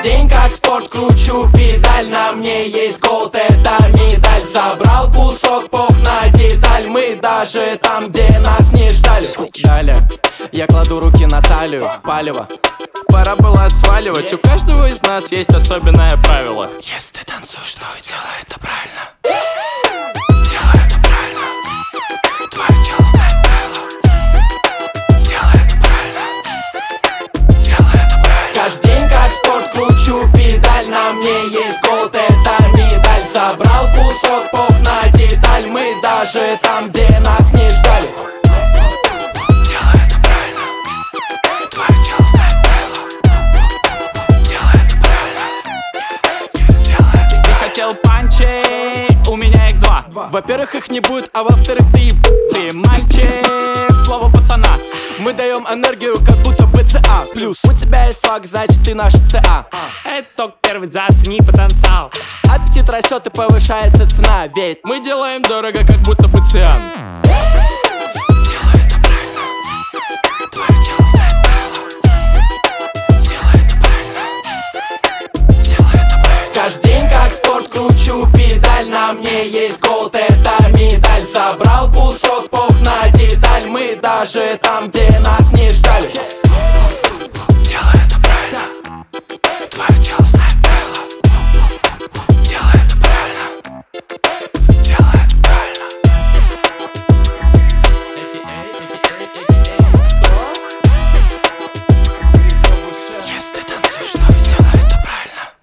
день как спорт, кручу педаль. На мне есть голд, это медаль. Собрал кусок, пох на деталь. Мы даже там, где нас не ждали. Далее я кладу руки на талию, палево. Пора было сваливать, у каждого из нас есть особенное правило. Если ты танцуешь, то делай это правильно. Делай это правильно. Твое тело знает правила. Делай это правильно. Делай это правильно. Каждый день как спорт, кручу педаль. На мне есть голд, это медаль. Собрал кусок, пох на деталь. Мы даже там, где нас не ждали. Делай это правильно. Твое тело знает правила. Делай это правильно. Делай это. Ты хотел панчей, у меня их два. Во-первых, их не будет, а во-вторых, ты Ты мальчик, слово пацана. Мы даем энергию, как будто бы ЦА. Плюс у тебя есть сваг, значит ты наш ЦА. Это только первый, зацени потенциал. Аппетит растет и повышается цена. Ведь Мы делаем дорого, как будто бы циан. делай это правильно. Твое тело знает правила. Делай это правильно. Делай это правильно. Каждый день как спорт, кручу педаль. На мне есть голд, это медаль. Собрал кусок, пох на деталь. Мы даже там, где нас не ждали.